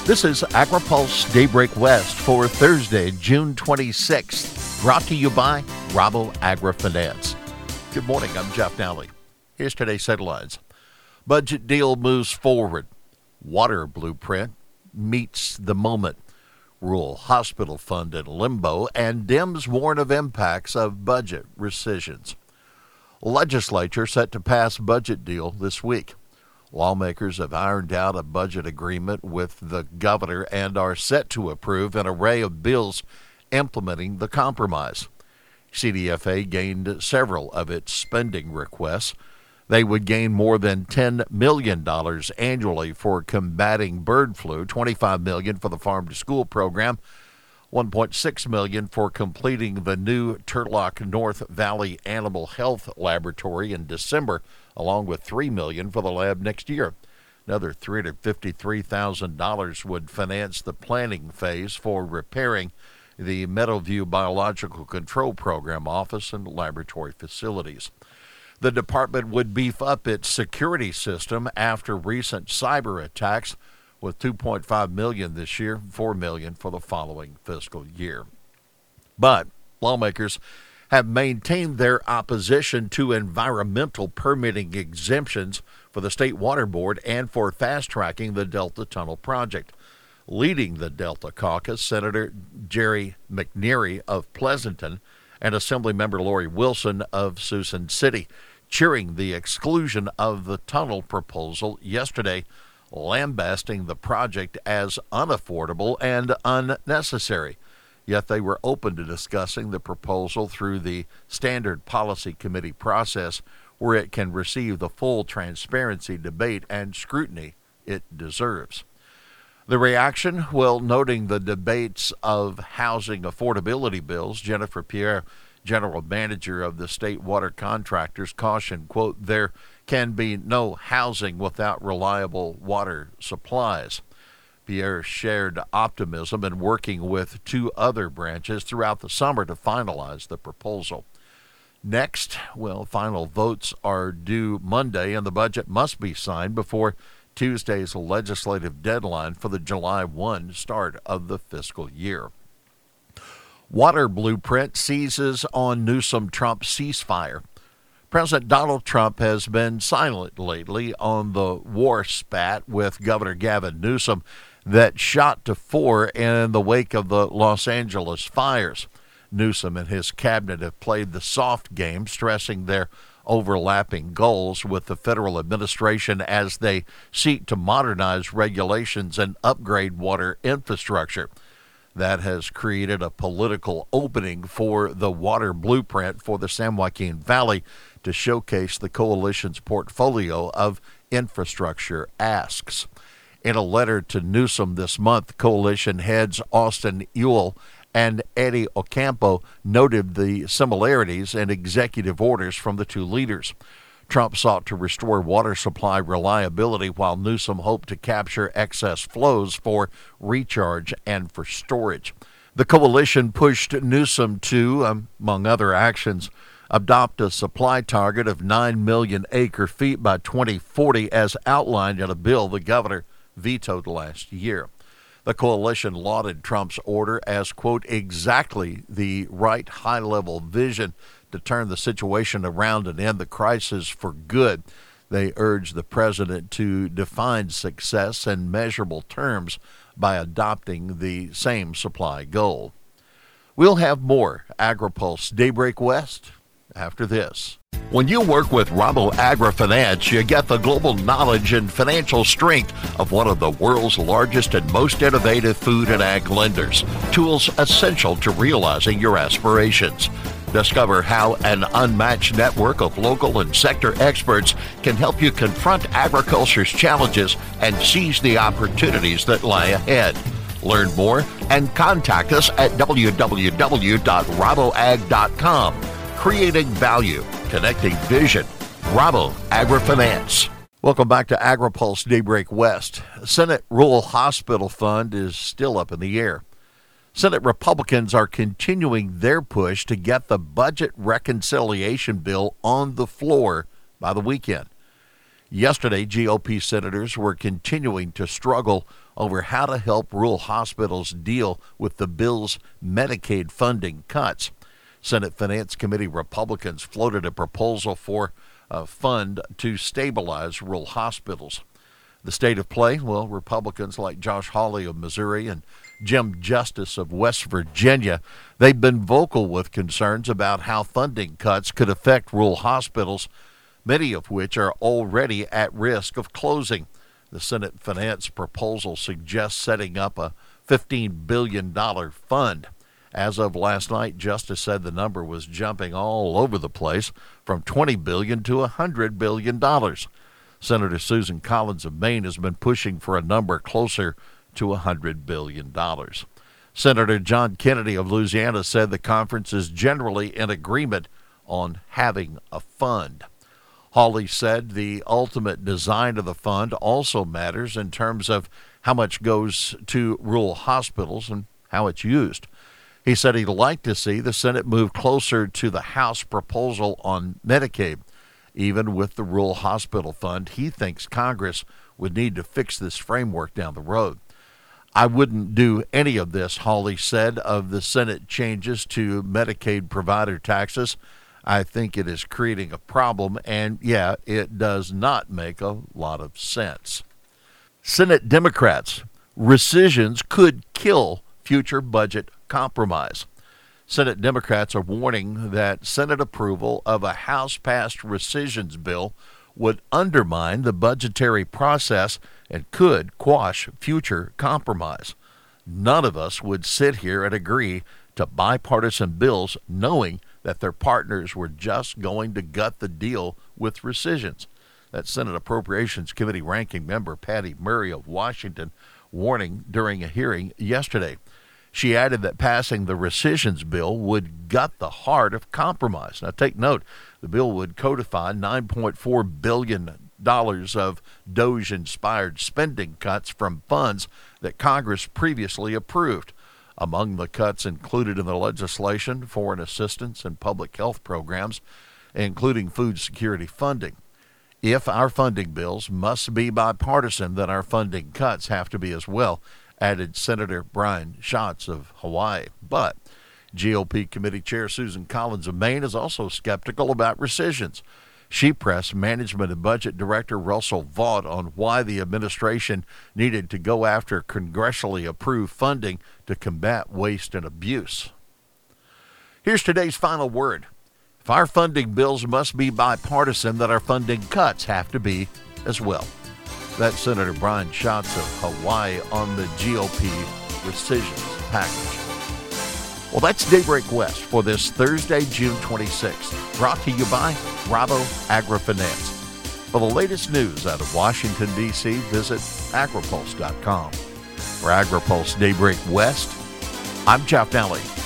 This is AgriPulse Daybreak West for Thursday, June 26th, brought to you by Rabo AgriFinance. Good morning, I'm Jeff Nally. Here's today's headlines. Budget deal moves forward. Water blueprint meets the moment. Rural hospital fund in limbo, and Dems warn of impacts of budget rescissions. Legislature set to pass budget deal this week. Lawmakers have ironed out a budget agreement with the governor and are set to approve an array of bills implementing the compromise. CDFA gained several of its spending requests. They would gain more than $10 million annually for combating bird flu, $25 million for the Farm to School program, $1.6 million for completing the new Turlock North Valley Animal Health Laboratory in December, along with $3 million for the lab next year. Another $353,000 would finance the planning phase for repairing the Meadowview Biological Control Program office and laboratory facilities. The department would beef up its security system after recent cyber attacks, with $2.5 million this year, $4 million for the following fiscal year. But lawmakers have maintained their opposition to environmental permitting exemptions for the State Water Board and for fast-tracking the Delta Tunnel project. Leading the Delta caucus, Senator Jerry McNeary of Pleasanton and Assemblymember Lori Wilson of Suisun City, cheering the exclusion of the tunnel proposal yesterday, lambasting the project as unaffordable and unnecessary. Yet they were open to discussing the proposal through the Standard Policy Committee process, where it can receive the full transparency, debate, and scrutiny it deserves. The reaction, well, noting the debates of housing affordability bills, Jennifer Pierre, general manager of the state water contractors, cautioned, quote, "There can be no housing without reliable water supplies." Pierre shared optimism in working with two other branches throughout the summer to finalize the proposal. Next, well, final votes are due Monday, and the budget must be signed before Tuesday's legislative deadline for the July 1 start of the fiscal year. Water blueprint seizes on Newsom-Trump ceasefire. President Donald Trump has been silent lately on the war spat with Governor Gavin Newsom that shot to 4 in the wake of the Los Angeles fires. Newsom and his cabinet have played the soft game, stressing their overlapping goals with the federal administration as they seek to modernize regulations and upgrade water infrastructure. That has created a political opening for the water blueprint for the San Joaquin Valley to showcase the coalition's portfolio of infrastructure asks. In a letter to Newsom this month, coalition heads Austin Ewell and Eddie Ocampo noted the similarities in executive orders from the two leaders. Trump sought to restore water supply reliability, while Newsom hoped to capture excess flows for recharge and for storage. The coalition pushed Newsom to, among other actions, adopt a supply target of 9 million acre-feet by 2040 as outlined in a bill the governor vetoed last year. The coalition lauded Trump's order as, quote, exactly the right high-level vision to turn the situation around and end the crisis for good. They urged the president to define success in measurable terms by adopting the same supply goal. We'll have more AgriPulse Daybreak West after this. When you work with Rabo AgriFinance, you get the global knowledge and financial strength of one of the world's largest and most innovative food and ag lenders. Tools essential to realizing your aspirations. Discover how an unmatched network of local and sector experts can help you confront agriculture's challenges and seize the opportunities that lie ahead. Learn more and contact us at www.raboag.com. Creating value, connecting vision. Rabo AgriFinance. Welcome back to AgriPulse Daybreak West. Senate Rural Hospital Fund is still up in the air. Senate Republicans are continuing their push to get the budget reconciliation bill on the floor by the weekend. Yesterday, GOP senators were continuing to struggle over how to help rural hospitals deal with the bill's Medicaid funding cuts. Senate Finance Committee Republicans floated a proposal for a fund to stabilize rural hospitals. The state of play, well, Republicans like Josh Hawley of Missouri and Jim Justice of West Virginia, they've been vocal with concerns about how funding cuts could affect rural hospitals, many of which are already at risk of closing. The Senate Finance proposal suggests setting up a $15 billion fund. As of last night, Justice said the number was jumping all over the place from $20 billion to $100 billion. Senator Susan Collins of Maine has been pushing for a number closer to $100 billion. Senator John Kennedy of Louisiana said the conference is generally in agreement on having a fund. Hawley said the ultimate design of the fund also matters in terms of how much goes to rural hospitals and how it's used. He said he'd like to see the Senate move closer to the House proposal on Medicaid. Even with the Rural Hospital Fund, he thinks Congress would need to fix this framework down the road. I wouldn't do any of this, Hawley said, of the Senate changes to Medicaid provider taxes. I think it is creating a problem, and yeah, it does not make a lot of sense. Senate Democrats, rescissions could kill future budget compromise. Senate Democrats are warning that Senate approval of a House-passed rescissions bill would undermine the budgetary process and could quash future compromise. None of us would sit here and agree to bipartisan bills knowing that their partners were just going to gut the deal with rescissions. That's Senate Appropriations Committee Ranking Member Patty Murray of Washington warning during a hearing yesterday. She added that passing the rescissions bill would gut the heart of compromise. Now take note, the bill would codify $9.4 billion of DOGE-inspired spending cuts from funds that Congress previously approved. Among the cuts included in the legislation, foreign assistance and public health programs, including food security funding. If our funding bills must be bipartisan, then our funding cuts have to be as well, added Senator Brian Schatz of Hawaii. But GOP Committee Chair Susan Collins of Maine is also skeptical about rescissions. She pressed Management and Budget Director Russell Vaught on why the administration needed to go after congressionally approved funding to combat waste and abuse. Here's today's final word. If our funding bills must be bipartisan, then our funding cuts have to be as well. That's Senator Brian Schatz of Hawaii on the GOP rescissions package. Well, that's Daybreak West for this Thursday, June 26th, brought to you by Bravo AgriFinance. For the latest news out of Washington, D.C., visit agripulse.com. For AgriPulse Daybreak West, I'm Jeff Daly.